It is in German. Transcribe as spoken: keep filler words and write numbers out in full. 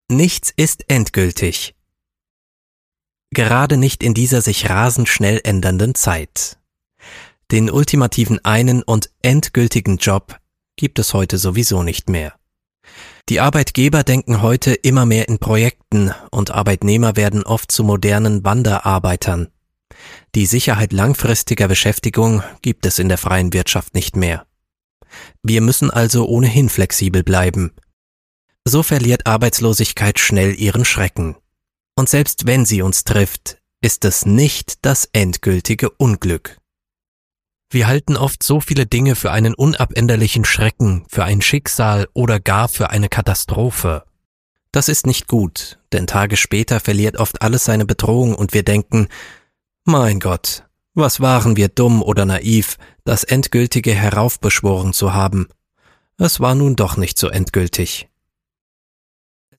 Nichts ist endgültig. Gerade nicht in dieser sich rasend schnell ändernden Zeit. Den ultimativen einen und endgültigen Job gibt es heute sowieso nicht mehr. Die Arbeitgeber denken heute immer mehr in Projekten und Arbeitnehmer werden oft zu modernen Wanderarbeitern. Die Sicherheit langfristiger Beschäftigung gibt es in der freien Wirtschaft nicht mehr. Wir müssen also ohnehin flexibel bleiben. So verliert Arbeitslosigkeit schnell ihren Schrecken. Und selbst wenn sie uns trifft, ist es nicht das endgültige Unglück. Wir halten oft so viele Dinge für einen unabänderlichen Schrecken, für ein Schicksal oder gar für eine Katastrophe. Das ist nicht gut, denn Tage später verliert oft alles seine Bedrohung und wir denken, mein Gott, was waren wir dumm oder naiv, das Endgültige heraufbeschworen zu haben. Es war nun doch nicht so endgültig.